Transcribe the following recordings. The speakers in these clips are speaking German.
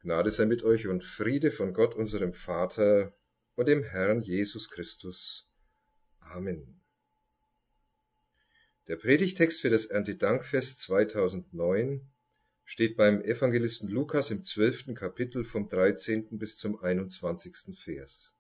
Gnade sei mit euch und Friede von Gott, unserem Vater und dem Herrn Jesus Christus. Amen. Der Predigtext für das Erntedankfest 2009 steht beim Evangelisten Lukas im 12. Kapitel vom 13. bis zum 21. Vers.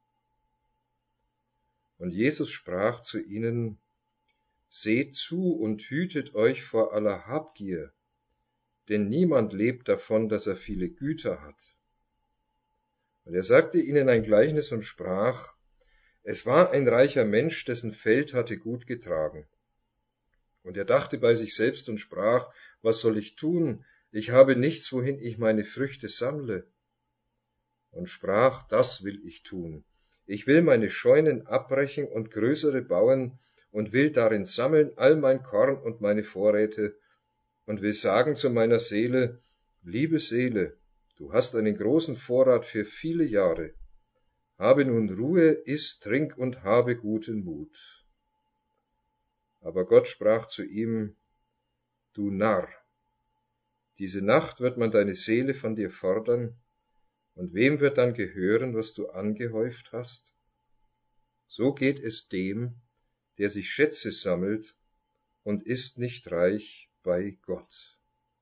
Und Jesus sprach zu ihnen: Seht zu und hütet euch vor aller Habgier, denn niemand lebt davon, dass er viele Güter hat. Und er sagte ihnen ein Gleichnis und sprach: Es war ein reicher Mensch, dessen Feld hatte gut getragen. Und er dachte bei sich selbst und sprach: Was soll ich tun? Ich habe nichts, wohin ich meine Früchte sammle. Und sprach: Das will ich tun. Ich will meine Scheunen abbrechen und größere bauen und will darin sammeln all mein Korn und meine Vorräte und will sagen zu meiner Seele: Liebe Seele, du hast einen großen Vorrat für viele Jahre. Habe nun Ruhe, iss, trink und habe guten Mut. Aber Gott sprach zu ihm: Du Narr, diese Nacht wird man deine Seele von dir fordern, und wem wird dann gehören, was du angehäuft hast? So geht es dem, der sich Schätze sammelt und ist nicht reich bei Gott.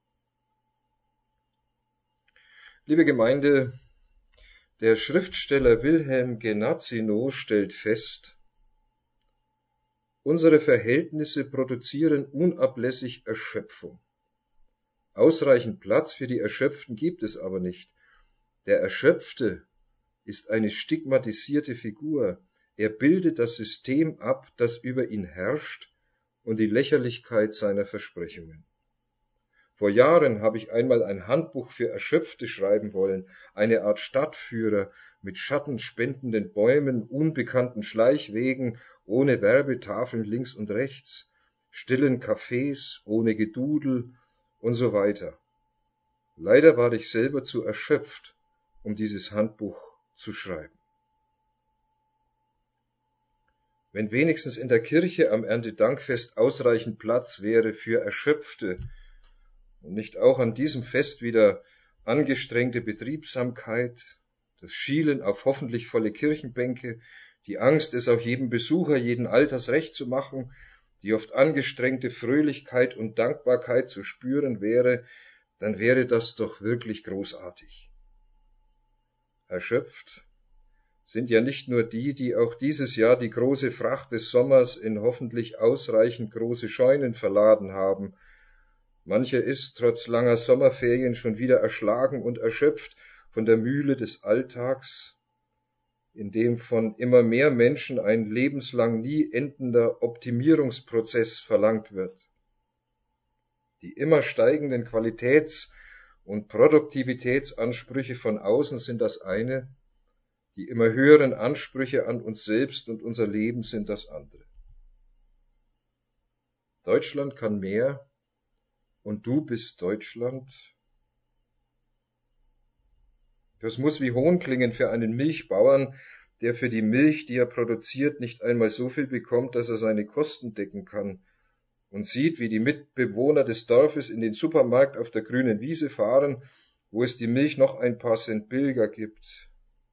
Liebe Gemeinde, der Schriftsteller Wilhelm Genazzino stellt fest: Unsere Verhältnisse produzieren unablässig Erschöpfung. Ausreichend Platz für die Erschöpften gibt es aber nicht. Der Erschöpfte ist eine stigmatisierte Figur. Er bildet das System ab, das über ihn herrscht, und die Lächerlichkeit seiner Versprechungen. Vor Jahren habe ich einmal ein Handbuch für Erschöpfte schreiben wollen, eine Art Stadtführer mit schattenspendenden Bäumen, unbekannten Schleichwegen, ohne Werbetafeln links und rechts, stillen Cafés, ohne Gedudel und so weiter. Leider war ich selber zu erschöpft, um dieses Handbuch zu schreiben. Wenn wenigstens in der Kirche am Erntedankfest ausreichend Platz wäre für Erschöpfte und nicht auch an diesem Fest wieder angestrengte Betriebsamkeit, das Schielen auf hoffentlich volle Kirchenbänke, die Angst, es auch jedem Besucher jeden Alters recht zu machen, die oft angestrengte Fröhlichkeit und Dankbarkeit zu spüren wäre, dann wäre das doch wirklich großartig. Erschöpft sind ja nicht nur die, die auch dieses Jahr die große Fracht des Sommers in hoffentlich ausreichend große Scheunen verladen haben. Mancher ist trotz langer Sommerferien schon wieder erschlagen und erschöpft von der Mühle des Alltags, in dem von immer mehr Menschen ein lebenslang nie endender Optimierungsprozess verlangt wird. Die immer steigenden Qualitäts- und Produktivitätsansprüche von außen sind das eine, die immer höheren Ansprüche an uns selbst und unser Leben sind das andere. Deutschland kann mehr und du bist Deutschland. Das muss wie Hohn klingen für einen Milchbauern, der für die Milch, die er produziert, nicht einmal so viel bekommt, dass er seine Kosten decken kann, und sieht, wie die Mitbewohner des Dorfes in den Supermarkt auf der grünen Wiese fahren, wo es die Milch noch ein paar Cent billiger gibt.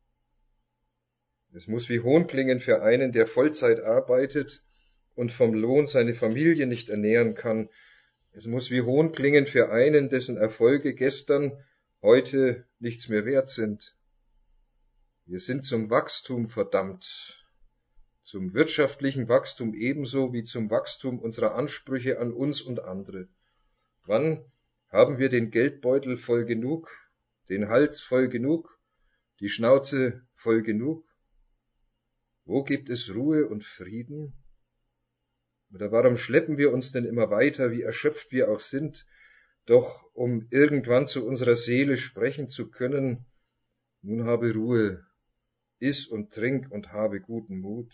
Es muss wie Hohn klingen für einen, der Vollzeit arbeitet und vom Lohn seine Familie nicht ernähren kann. Es muss wie Hohn klingen für einen, dessen Erfolge gestern, heute nichts mehr wert sind. Wir sind zum Wachstum verdammt, zum wirtschaftlichen Wachstum ebenso wie zum Wachstum unserer Ansprüche an uns und andere. Wann haben wir den Geldbeutel voll genug, den Hals voll genug, die Schnauze voll genug? Wo gibt es Ruhe und Frieden? Oder warum schleppen wir uns denn immer weiter, wie erschöpft wir auch sind, doch um irgendwann zu unserer Seele sprechen zu können: Nun habe Ruhe, iss und trink und habe guten Mut.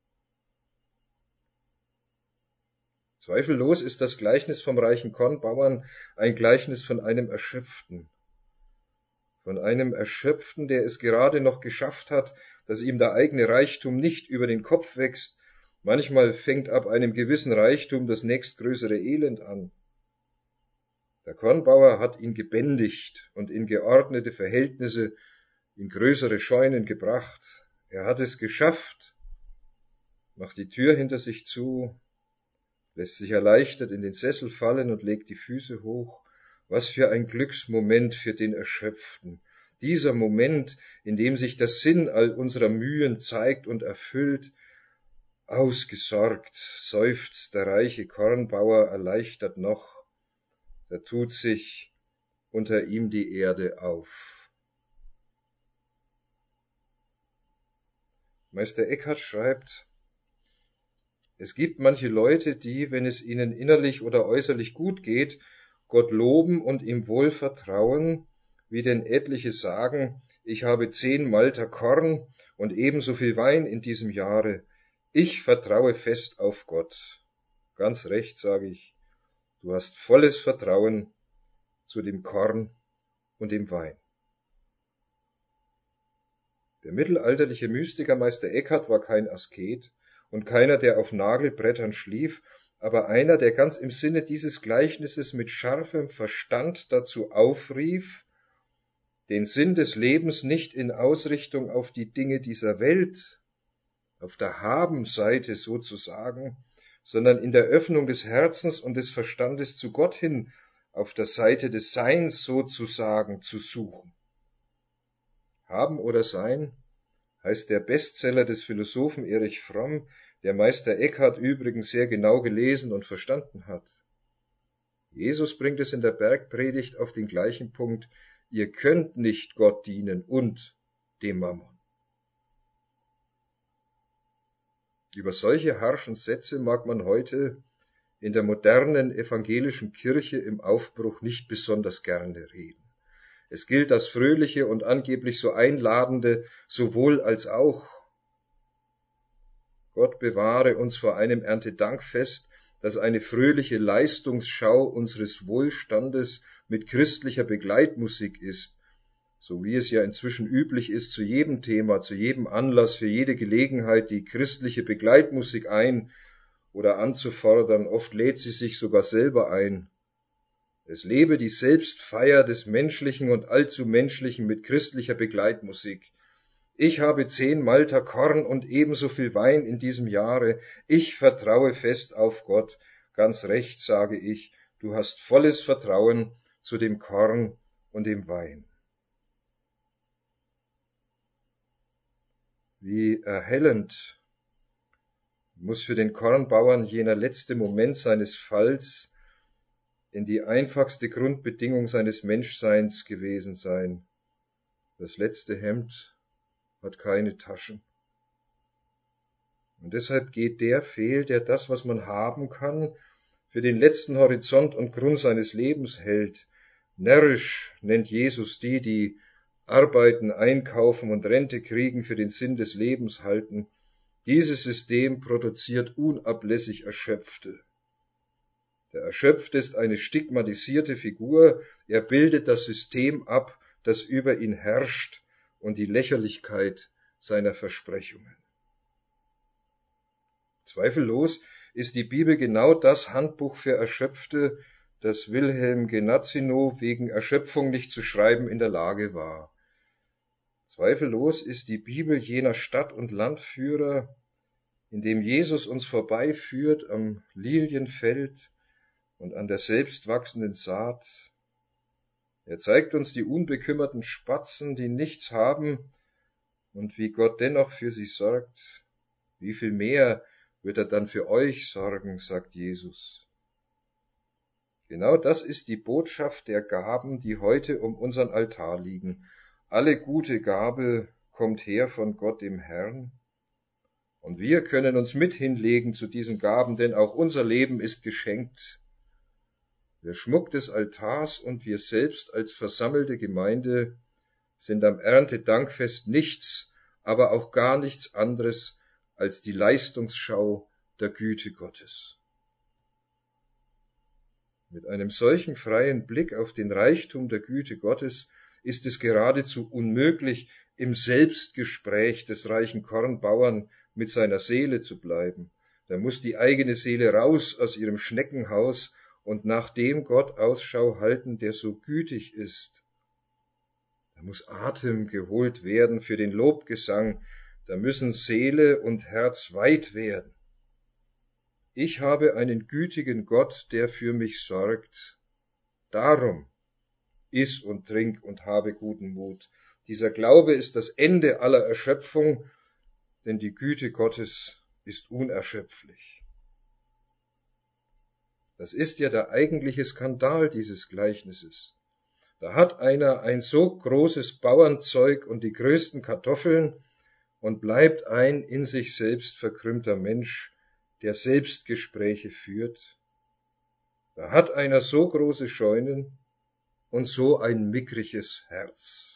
Zweifellos ist das Gleichnis vom reichen Kornbauern ein Gleichnis von einem Erschöpften. Von einem Erschöpften, der es gerade noch geschafft hat, dass ihm der eigene Reichtum nicht über den Kopf wächst. Manchmal fängt ab einem gewissen Reichtum das nächstgrößere Elend an. Der Kornbauer hat ihn gebändigt und in geordnete Verhältnisse, in größere Scheunen gebracht. Er hat es geschafft, macht die Tür hinter sich zu, lässt sich erleichtert in den Sessel fallen und legt die Füße hoch. Was für ein Glücksmoment für den Erschöpften. Dieser Moment, in dem sich der Sinn all unserer Mühen zeigt und erfüllt. Ausgesorgt, seufzt der reiche Kornbauer erleichtert noch. Da tut sich unter ihm die Erde auf. Meister Eckhart schreibt, es gibt manche Leute, die, wenn es ihnen innerlich oder äußerlich gut geht, Gott loben und ihm wohl vertrauen, wie denn etliche sagen, ich habe 10 Malter Korn und ebenso viel Wein in diesem Jahre. Ich vertraue fest auf Gott. Ganz recht, sage ich, du hast volles Vertrauen zu dem Korn und dem Wein. Der mittelalterliche Mystiker Meister Eckhart war kein Asket und keiner, der auf Nagelbrettern schlief, aber einer, der ganz im Sinne dieses Gleichnisses mit scharfem Verstand dazu aufrief, den Sinn des Lebens nicht in Ausrichtung auf die Dinge dieser Welt, auf der Habenseite sozusagen, sondern in der Öffnung des Herzens und des Verstandes zu Gott hin, auf der Seite des Seins sozusagen zu suchen. Haben oder Sein heißt der Bestseller des Philosophen Erich Fromm, der Meister Eckhart übrigens sehr genau gelesen und verstanden hat. Jesus bringt es in der Bergpredigt auf den gleichen Punkt, ihr könnt nicht Gott dienen und dem Mammon. Über solche harschen Sätze mag man heute in der modernen evangelischen Kirche im Aufbruch nicht besonders gerne reden. Es gilt das fröhliche und angeblich so einladende sowohl als auch. Gott bewahre uns vor einem Erntedankfest, das eine fröhliche Leistungsschau unseres Wohlstandes mit christlicher Begleitmusik ist, so wie es ja inzwischen üblich ist, zu jedem Thema, zu jedem Anlass, für jede Gelegenheit die christliche Begleitmusik ein- oder anzufordern. Oft lädt sie sich sogar selber ein. Es lebe die Selbstfeier des Menschlichen und allzu Menschlichen mit christlicher Begleitmusik. Ich habe 10 Malter Korn und ebenso viel Wein in diesem Jahre. Ich vertraue fest auf Gott. Ganz recht, sage ich, du hast volles Vertrauen zu dem Korn und dem Wein. Wie erhellend muss für den Kornbauern jener letzte Moment seines Falls in die einfachste Grundbedingung seines Menschseins gewesen sein. Das letzte Hemd hat keine Taschen. Und deshalb geht der fehl, der das, was man haben kann, für den letzten Horizont und Grund seines Lebens hält. Närrisch nennt Jesus die, die arbeiten, einkaufen und Rente kriegen, für den Sinn des Lebens halten. Dieses System produziert unablässig Erschöpfte. Der Erschöpfte ist eine stigmatisierte Figur, er bildet das System ab, das über ihn herrscht, und die Lächerlichkeit seiner Versprechungen. Zweifellos ist die Bibel genau das Handbuch für Erschöpfte, das Wilhelm Genazzino wegen Erschöpfung nicht zu schreiben in der Lage war. Zweifellos ist die Bibel jener Stadt- und Landführer, in dem Jesus uns vorbeiführt am Lilienfeld und an der selbstwachsenden Saat. Er zeigt uns die unbekümmerten Spatzen, die nichts haben, und wie Gott dennoch für sie sorgt. Wie viel mehr wird er dann für euch sorgen, sagt Jesus. Genau das ist die Botschaft der Gaben, die heute um unseren Altar liegen. Alle gute Gabe kommt her von Gott dem Herrn. Und wir können uns mit hinlegen zu diesen Gaben, denn auch unser Leben ist geschenkt. Der Schmuck des Altars und wir selbst als versammelte Gemeinde sind am Erntedankfest nichts, aber auch gar nichts anderes als die Leistungsschau der Güte Gottes. Mit einem solchen freien Blick auf den Reichtum der Güte Gottes ist es geradezu unmöglich, im Selbstgespräch des reichen Kornbauern mit seiner Seele zu bleiben. Da muss die eigene Seele raus aus ihrem Schneckenhaus und nach dem Gott Ausschau halten, der so gütig ist. Da muss Atem geholt werden für den Lobgesang, da müssen Seele und Herz weit werden. Ich habe einen gütigen Gott, der für mich sorgt. Darum iss und trink und habe guten Mut. Dieser Glaube ist das Ende aller Erschöpfung, denn die Güte Gottes ist unerschöpflich. Das ist ja der eigentliche Skandal dieses Gleichnisses. Da hat einer ein so großes Bauernzeug und die größten Kartoffeln und bleibt ein in sich selbst verkrümmter Mensch, der Selbstgespräche führt. Da hat einer so große Scheunen und so ein mickriges Herz.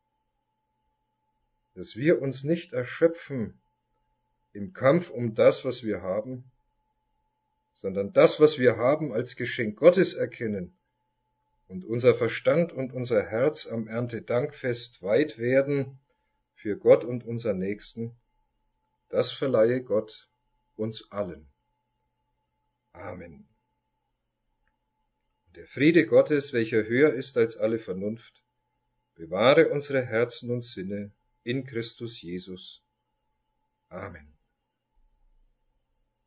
Dass wir uns nicht erschöpfen im Kampf um das, was wir haben, sondern das, was wir haben, als Geschenk Gottes erkennen und unser Verstand und unser Herz am Erntedankfest weit werden für Gott und unseren Nächsten, das verleihe Gott uns allen. Amen. Der Friede Gottes, welcher höher ist als alle Vernunft, bewahre unsere Herzen und Sinne in Christus Jesus. Amen.